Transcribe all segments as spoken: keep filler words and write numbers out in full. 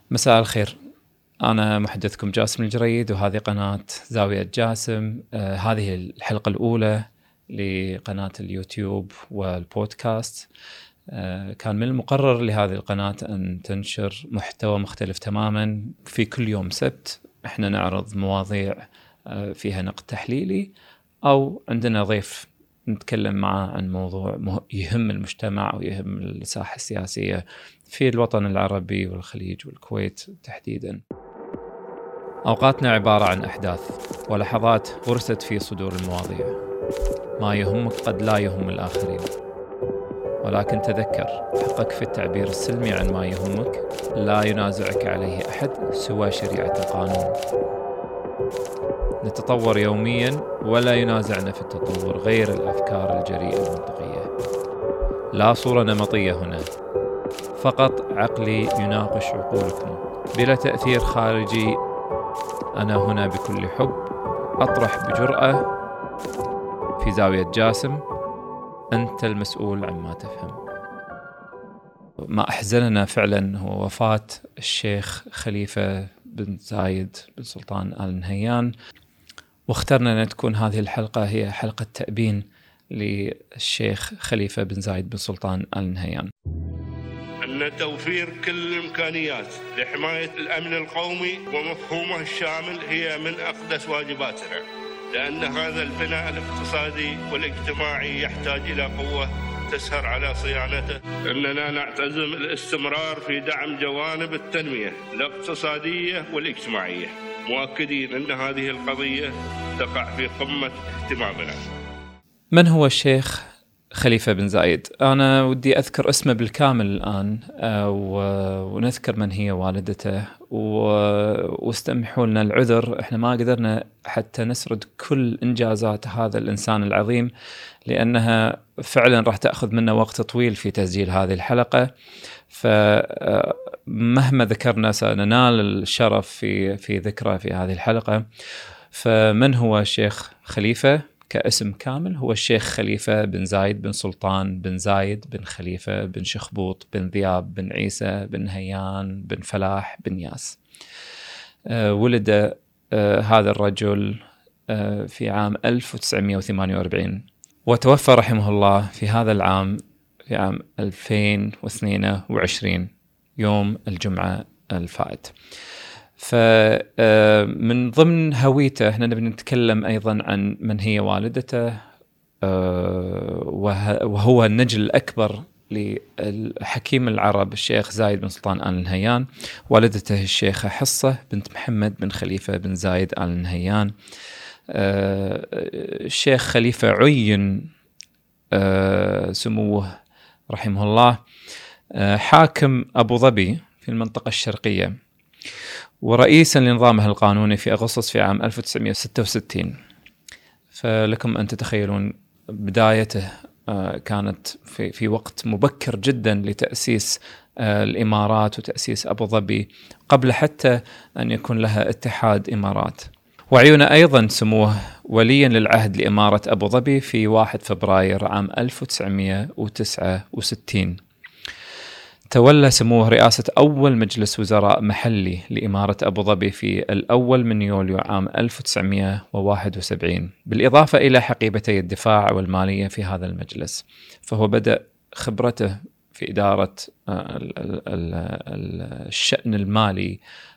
مساء الخير، أنا محدثكم جاسم الجريد وهذه قناة زاوية جاسم. آه هذه الحلقة الأولى لقناة اليوتيوب والبودكاست. آه كان من المقرر لهذه القناة أن تنشر محتوى مختلف تماما في كل يوم سبت. إحنا نعرض مواضيع آه فيها نقد تحليلي، أو عندنا ضيف نتكلم معه عن موضوع يهم المجتمع أو يهم الساحة السياسية في الوطن العربي والخليج والكويت تحديدا. أوقاتنا عبارة عن أحداث ولحظات غرست في صدور المواضيع. ما يهمك قد لا يهم الآخرين، ولكن تذكر حقك في التعبير السلمي عن ما يهمك لا ينازعك عليه أحد سوى شريعة القانون. نتطور يوميا ولا ينازعنا في التطور غير الأفكار الجريئة المنطقية. لا صورة نمطية هنا، فقط عقلي يناقش عقولكم بلا تأثير خارجي. أنا هنا بكل حب أطرح بجرأة في زاوية جاسم. أنت المسؤول عما تفهم. ما أحزننا فعلا هو وفاة الشيخ خليفة بن زايد بن سلطان آل نهيان، واخترنا أن تكون هذه الحلقة هي حلقة تأبين للشيخ خليفة بن زايد بن سلطان آل نهيان. أن توفير كل الإمكانيات لحماية الأمن القومي ومفهومه الشامل هي من أقدس واجباتنا، لأن هذا البناء الاقتصادي والاجتماعي يحتاج إلى قوة تسهر على صيانته. أننا نعتزم الاستمرار في دعم جوانب التنمية الاقتصادية والاجتماعية، مؤكدين أن هذه القضية تقع في قمة اهتمامنا. من هو الشيخ خليفة بن زايد؟ أنا ودي أذكر اسمه بالكامل الآن، ونذكر من هي والدته، واستمحوا لنا العذر، إحنا ما قدرنا حتى نسرد كل إنجازات هذا الإنسان العظيم، لأنها فعلا راح تأخذ منا وقت طويل في تسجيل هذه الحلقة. فمهما ذكرنا سننال الشرف في في ذكرى في هذه الحلقة. فمن هو الشيخ خليفة كاسم كامل؟ هو الشيخ خليفة بن زايد بن سلطان بن زايد بن خليفة بن شخبوط بن ذياب بن عيسى بن هيان بن فلاح بن ياس. أه ولد أه هذا الرجل أه في عام ألف وتسعمائة وثمانية وأربعين، وتوفى رحمه الله في هذا العام في عام ألفين واثنين وعشرين يوم الجمعة الفائت. فمن ضمن هويته احنا نبي نتكلم أيضا عن من هي والدته، وهو النجل الأكبر للحكيم العرب الشيخ زايد بن سلطان آل نهيان. والدته الشيخة حصة بنت محمد بن خليفة بن زايد آل نهيان. الشيخ خليفة عين سموه رحمه الله حاكم أبو ظبي في المنطقة الشرقية، ورئيسا لنظامها القانوني في أغسطس في عام ألف وتسعمائة وستة وستين. فلكم أن تتخيلون بدايته كانت في في وقت مبكر جدا لتأسيس الإمارات وتأسيس أبو ظبي، قبل حتى أن يكون لها اتحاد إمارات. وعيون أيضا سموه وليا للعهد لإمارة أبو ظبي في واحد فبراير عام ألف وتسعمائة وتسعة وستين. تولى سموه رئاسة أول مجلس وزراء محلي لإمارة أبو ظبي في الأول من يوليو عام ألف وتسعمائة وواحد وسبعين، بالإضافة إلى حقيبتي الدفاع والمالية في هذا المجلس. فهو بدأ خبرته في إدارة الشأن المالي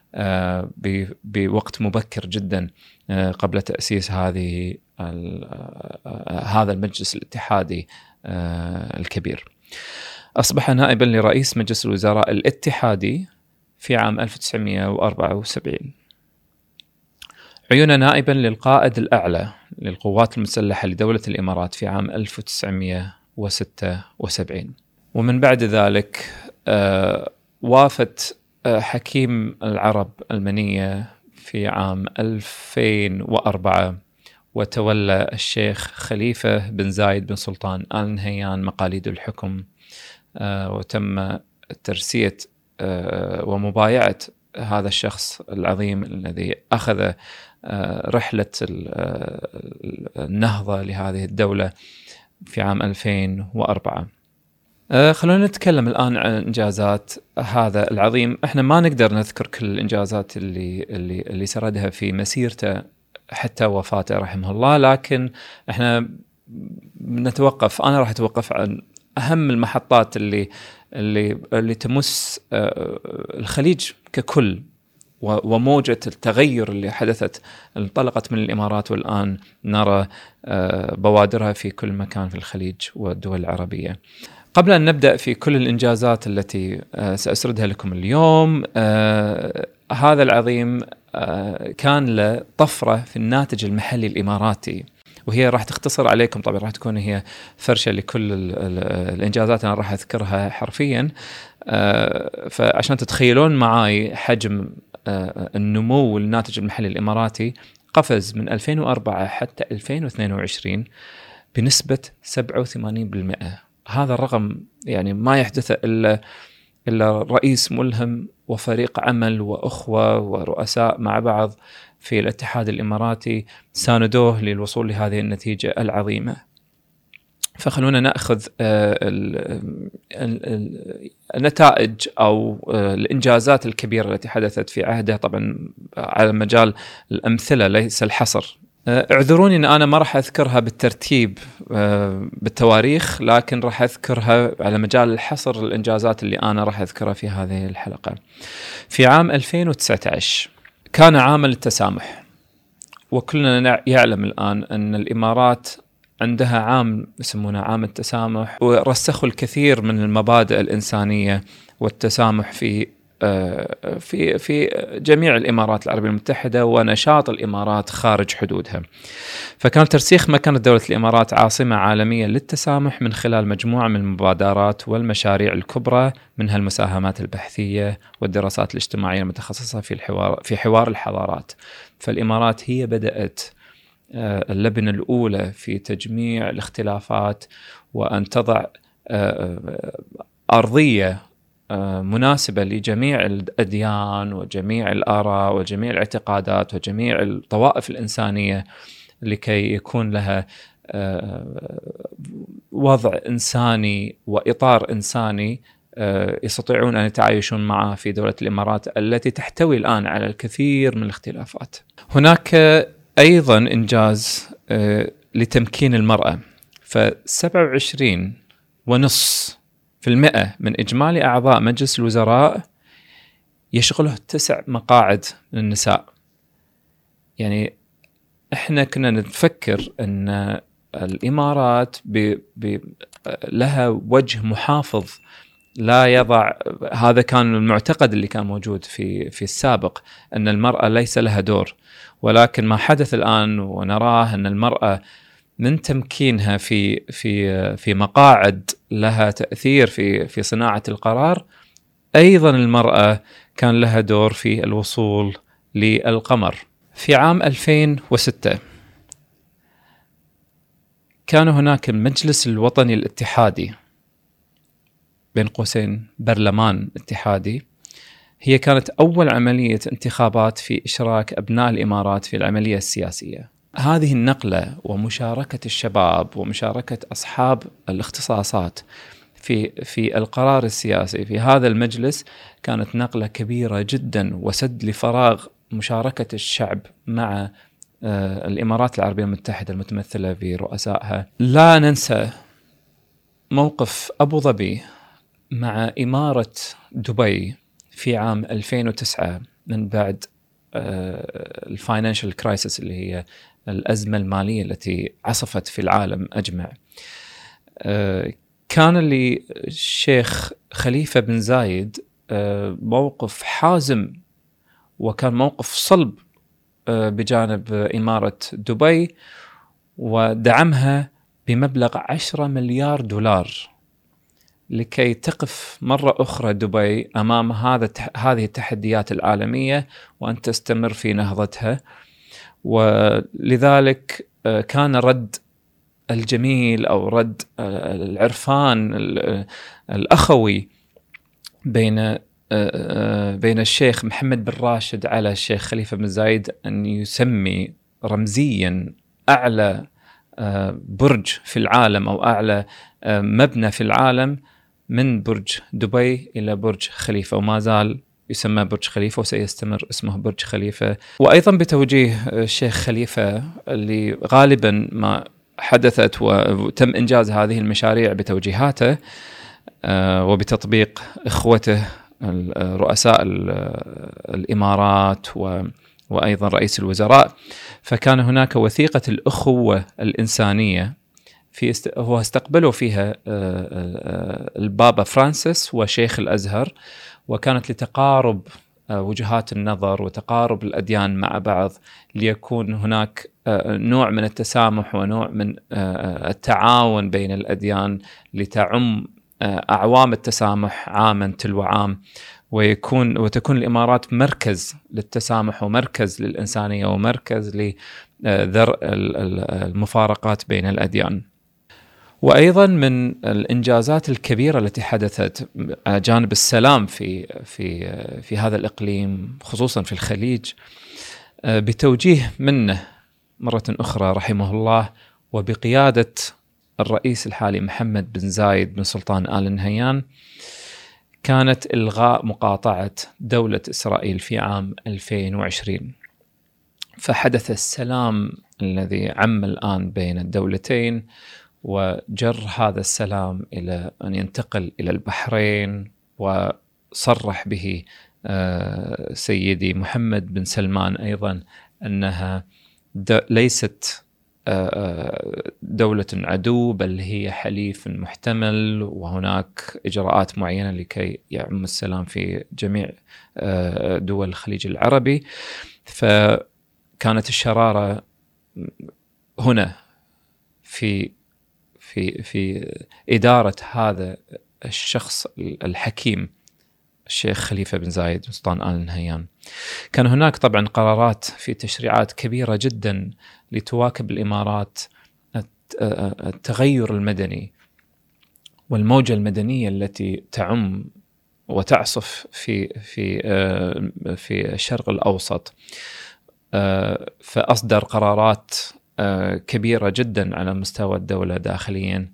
بوقت مبكر جدا قبل تأسيس هذه هذا المجلس الاتحادي الكبير. أصبح نائبا لرئيس مجلس الوزراء الاتحادي في عام ألف وتسعمائة وأربعة وسبعين. عين نائبا للقائد الأعلى للقوات المسلحة لدولة الإمارات في عام ألف وتسعمائة وستة وسبعين. ومن بعد ذلك آه وافت آه حكيم العرب المنية في عام ألفين وأربعة، وتولى الشيخ خليفة بن زايد بن سلطان آل نهيان مقاليد الحكم، آه وتم ترسية آه ومبايعة هذا الشخص العظيم الذي أخذ آه رحلة النهضة لهذه الدولة في عام ألفين وأربعة. أه خلونا نتكلم الآن عن إنجازات هذا العظيم. إحنا ما نقدر نذكر كل الإنجازات اللي اللي اللي سردها في مسيرته حتى وفاته رحمه الله، لكن إحنا نتوقف أنا راح أتوقف عن أهم المحطات اللي اللي اللي تمس الخليج ككل، وموجة التغير اللي حدثت انطلقت من الإمارات، والآن نرى بوادرها في كل مكان في الخليج والدول العربية. قبل أن نبدأ في كل الإنجازات التي سأسردها لكم اليوم، هذا العظيم كان له طفرة في الناتج المحلي الإماراتي، وهي راح تختصر عليكم، طبعا راح تكون هي فرشة لكل الإنجازات أنا راح أذكرها حرفيا، فعشان تتخيلون معاي حجم النمو الناتج المحلي الإماراتي، قفز من ألفين وأربعة حتى ألفين واثنين وعشرين بنسبة سبعة وثمانين بالمئة. هذا الرقم يعني ما يحدث إلا إلا رئيس ملهم وفريق عمل وأخوة ورؤساء مع بعض في الاتحاد الإماراتي ساندوه للوصول لهذه النتيجة العظيمة. فخلونا نأخذ النتائج أو الإنجازات الكبيرة التي حدثت في عهده، طبعا على مجال الأمثلة ليس الحصر. اعذروني أن أنا ما راح أذكرها بالترتيب بالتواريخ، لكن راح أذكرها على مجال الحصر الإنجازات اللي أنا راح أذكرها في هذه الحلقة. في عام ألفين وتسعة عشر كان عام التسامح، وكلنا يعلم الآن أن الإمارات عندها عام يسمونه عام التسامح، ورسخوا الكثير من المبادئ الإنسانية والتسامح في في في جميع الإمارات العربية المتحدة ونشاط الإمارات خارج حدودها. فكان ترسيخ مكانة دولة الإمارات عاصمة عالمية للتسامح من خلال مجموعة من المبادرات والمشاريع الكبرى، منها المساهمات البحثية والدراسات الاجتماعية المتخصصة في الحوار في حوار الحضارات. فالإمارات هي بدأت اللبنة الأولى في تجميع الاختلافات، وأن تضع أرضية مناسبة لجميع الأديان وجميع الآراء وجميع الاعتقادات وجميع الطوائف الإنسانية، لكي يكون لها وضع إنساني وإطار إنساني يستطيعون أن يتعايشون معه في دولة الإمارات التي تحتوي الآن على الكثير من الاختلافات. هناك أيضا إنجاز لتمكين المرأة، فسبعة وعشرين ونص في المئة من إجمالي أعضاء مجلس الوزراء يشغله تسع مقاعد من النساء. يعني إحنا كنا نتفكر أن الإمارات ب ب لها وجه محافظ لا يضع، هذا كان المعتقد اللي كان موجود في في السابق، أن المرأة ليس لها دور، ولكن ما حدث الآن ونراه أن المرأة من تمكينها في في في مقاعد لها تأثير في في صناعة القرار، أيضا المرأة كان لها دور في الوصول للقمر. في عام ألفين وستة كان هناك المجلس الوطني الاتحادي، بين قوسين برلمان اتحادي. هي كانت أول عملية انتخابات في إشراك أبناء الإمارات في العملية السياسية. هذه النقلة ومشاركة الشباب ومشاركة أصحاب الاختصاصات في في القرار السياسي في هذا المجلس كانت نقلة كبيرة جدا، وسد لفراغ مشاركة الشعب مع الإمارات العربية المتحدة المتمثلة في رؤسائها. لا ننسى موقف أبو ظبي مع إمارة دبي في عام ألفين وتسعة من بعد الفاينانشال كرايسيس اللي هي الأزمة المالية التي عصفت في العالم أجمع. كان للشيخ خليفة بن زايد موقف حازم، وكان موقف صلب بجانب إمارة دبي، ودعمها بمبلغ عشرة مليار دولار لكي تقف مرة أخرى دبي أمام هذا هذه التحديات العالمية وأن تستمر في نهضتها. ولذلك كان رد الجميل أو رد العرفان الأخوي بين بين الشيخ محمد بن راشد على الشيخ خليفة بن زايد أن يسمي رمزيا أعلى برج في العالم أو أعلى مبنى في العالم من برج دبي إلى برج خليفة، وما زال يسمى برج خليفة وسيستمر اسمه برج خليفة. وأيضا بتوجيه الشيخ خليفة اللي غالبا ما حدثت وتم إنجاز هذه المشاريع بتوجيهاته وبتطبيق إخوته رؤساء الإمارات وأيضا رئيس الوزراء. فكان هناك وثيقة الأخوة الإنسانية في است... هو استقبلوا فيها البابا فرانسيس وشيخ الأزهر، وكانت لتقارب وجهات النظر وتقارب الأديان مع بعض، ليكون هناك نوع من التسامح ونوع من التعاون بين الأديان لتعم أعوام التسامح عاما تلو عام، ويكون وتكون الإمارات مركز للتسامح ومركز للإنسانية ومركز لذرء المفارقات بين الأديان. وأيضا من الإنجازات الكبيرة التي حدثت جانب السلام في في في هذا الإقليم خصوصا في الخليج بتوجيه منه مرة أخرى رحمه الله وبقيادة الرئيس الحالي محمد بن زايد بن سلطان آل نهيان، كانت إلغاء مقاطعة دولة إسرائيل في عام ألفين وعشرين. فحدث السلام الذي عم الآن بين الدولتين، وجر هذا السلام إلى أن ينتقل إلى البحرين، وصرح به سيدي محمد بن سلمان أيضا أنها ليست دولة عدو بل هي حليف محتمل، وهناك إجراءات معينة لكي يعم السلام في جميع دول الخليج العربي. فكانت الشرارة هنا في في في إدارة هذا الشخص الحكيم الشيخ خليفة بن زايد بن سلطان آل نهيان. كان هناك طبعا قرارات في تشريعات كبيرة جدا لتواكب الإمارات التغير المدني والموجة المدنية التي تعم وتعصف في في في الشرق الأوسط. فأصدر قرارات كبيرة جدا على مستوى الدولة داخليا،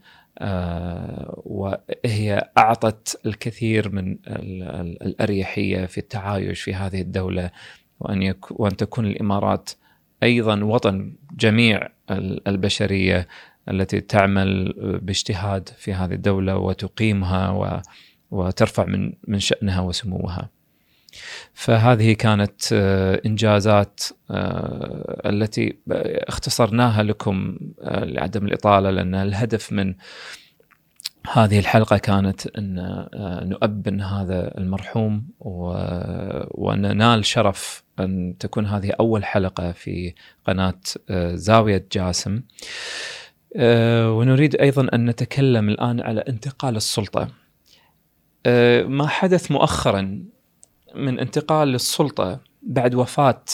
وهي أعطت الكثير من الأريحية في التعايش في هذه الدولة، وأن يك وأن تكون الإمارات أيضا وطن جميع البشرية التي تعمل باجتهاد في هذه الدولة وتقيمها وترفع من من شأنها وسموها. فهذه كانت إنجازات التي اختصرناها لكم لعدم الإطالة، لأن الهدف من هذه الحلقة كانت أن نؤبن هذا المرحوم وننال شرف أن تكون هذه أول حلقة في قناة زاوية جاسم. ونريد أيضا أن نتكلم الآن على انتقال السلطة. ما حدث مؤخرا من انتقال للسلطة بعد وفاة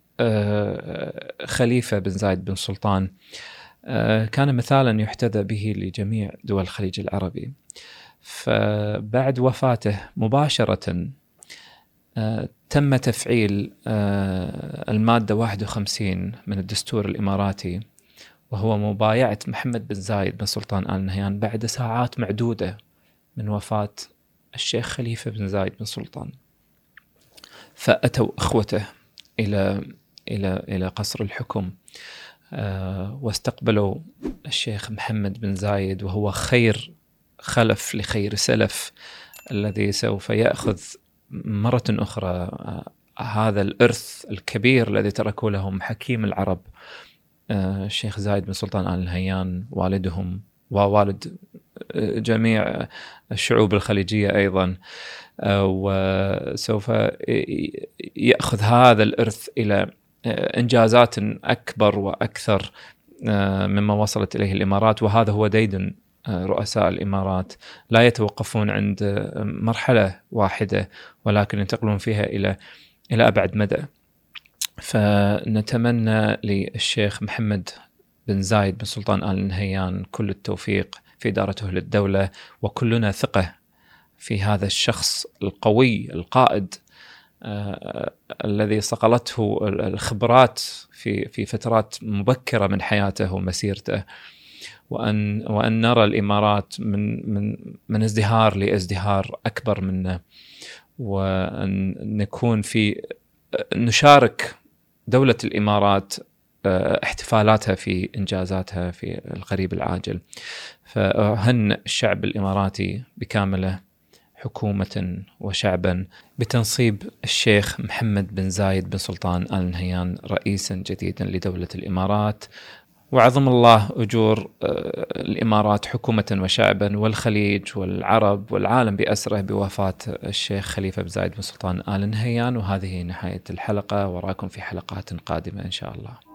خليفة بن زايد بن سلطان كان مثالا يحتذى به لجميع دول الخليج العربي. فبعد وفاته مباشرة تم تفعيل المادة واحد وخمسين من الدستور الإماراتي، وهو مبايعة محمد بن زايد بن سلطان آل نهيان بعد ساعات معدودة من وفاة الشيخ خليفة بن زايد بن سلطان. فأتوا إخوته إلى إلى إلى قصر الحكم واستقبلوا الشيخ محمد بن زايد، وهو خير خلف لخير سلف الذي سوف يأخذ مرة أخرى هذا الإرث الكبير الذي تركوا لهم حكيم العرب الشيخ زايد بن سلطان آل نهيان والدهم ووالد جميع الشعوب الخليجية أيضا. وسوف يأخذ هذا الإرث إلى إنجازات أكبر وأكثر مما وصلت إليه الإمارات. وهذا هو ديدن رؤساء الإمارات، لا يتوقفون عند مرحلة واحدة ولكن ينتقلون فيها إلى إلى أبعد مدى. فنتمنى للشيخ محمد بن زايد بن سلطان آل نهيان كل التوفيق في إدارته للدولة، وكلنا ثقة في هذا الشخص القوي القائد آه الذي صقلته الخبرات في في فترات مبكرة من حياته ومسيرته. وأن وأن نرى الإمارات من من من ازدهار لازدهار أكبر منا، وأن نكون في نشارك دولة الإمارات احتفالاتها في إنجازاتها في القريب العاجل. فأهنئ الشعب الإماراتي بكامله، حكومة وشعبا، بتنصيب الشيخ محمد بن زايد بن سلطان آل نهيان رئيسا جديدا لدولة الإمارات. وعظم الله أجور الإمارات حكومة وشعبا، والخليج والعرب والعالم بأسره بوفاة الشيخ خليفة بن زايد بن سلطان آل نهيان. وهذه نهاية الحلقة، وراكم في حلقات قادمة إن شاء الله.